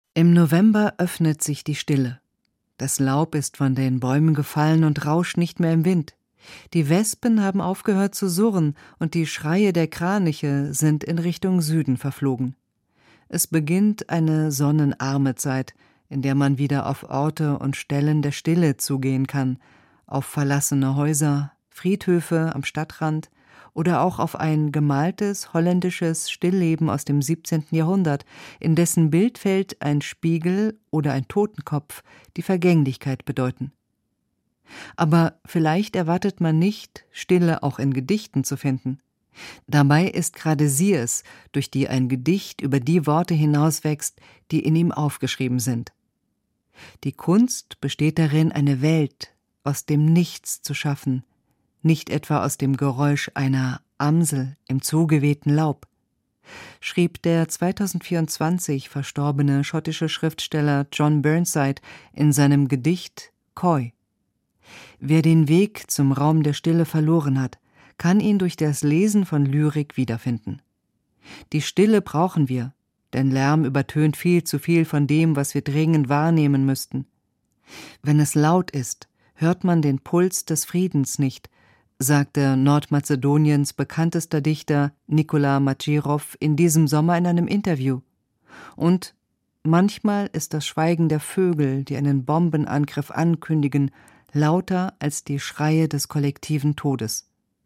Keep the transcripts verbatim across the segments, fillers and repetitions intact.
Im November öffnet sich die Stille. Das Laub ist von den Bäumen gefallen und rauscht nicht mehr im Wind. Die Wespen haben aufgehört zu surren und die Schreie der Kraniche sind in Richtung Süden verflogen. Es beginnt eine sonnenarme Zeit, in der man wieder auf Orte und Stellen der Stille zugehen kann, auf verlassene Häuser, Friedhöfe am Stadtrand oder auch auf ein gemaltes holländisches Stillleben aus dem siebzehnten Jahrhundert, in dessen Bildfeld ein Spiegel oder ein Totenkopf die Vergänglichkeit bedeuten. Aber vielleicht erwartet man nicht, Stille auch in Gedichten zu finden. Dabei ist gerade sie es, durch die ein Gedicht über die Worte hinauswächst, die in ihm aufgeschrieben sind. Die Kunst besteht darin, eine Welt aus dem Nichts zu schaffen, nicht etwa aus dem Geräusch einer Amsel im zugewehten Laub, schrieb der zweitausendvierundzwanzig verstorbene schottische Schriftsteller John Burnside in seinem Gedicht Coy. Wer den Weg zum Raum der Stille verloren hat, kann ihn durch das Lesen von Lyrik wiederfinden. Die Stille brauchen wir, denn Lärm übertönt viel zu viel von dem, was wir dringend wahrnehmen müssten. Wenn es laut ist, hört man den Puls des Friedens nicht, sagte Nordmazedoniens bekanntester Dichter Nikola Madjirov in diesem Sommer in einem Interview. Und manchmal ist das Schweigen der Vögel, die einen Bombenangriff ankündigen, lauter als die Schreie des kollektiven Todes.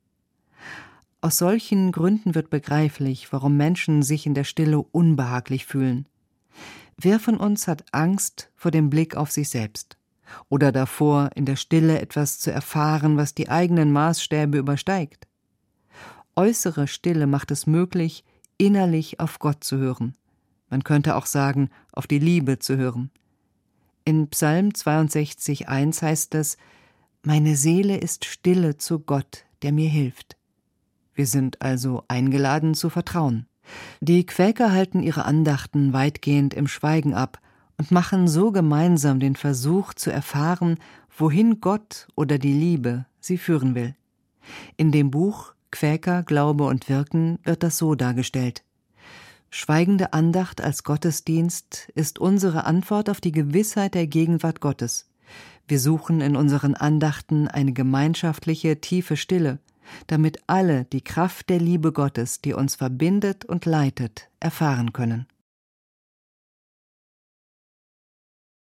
Aus solchen Gründen wird begreiflich, warum Menschen sich in der Stille unbehaglich fühlen. Wer von uns hat Angst vor dem Blick auf sich selbst? Oder davor, in der Stille etwas zu erfahren, was die eigenen Maßstäbe übersteigt? Äußere Stille macht es möglich, innerlich auf Gott zu hören. Man könnte auch sagen, auf die Liebe zu hören. In Psalm zweiundsechzig eins heißt es: »Meine Seele ist stille zu Gott, der mir hilft.« Wir sind also eingeladen zu vertrauen. Die Quäker halten ihre Andachten weitgehend im Schweigen ab und machen so gemeinsam den Versuch zu erfahren, wohin Gott oder die Liebe sie führen will. In dem Buch Quäker, Glaube und Wirken wird das so dargestellt: Schweigende Andacht als Gottesdienst ist unsere Antwort auf die Gewissheit der Gegenwart Gottes. Wir suchen in unseren Andachten eine gemeinschaftliche, tiefe Stille, damit alle die Kraft der Liebe Gottes, die uns verbindet und leitet, erfahren können.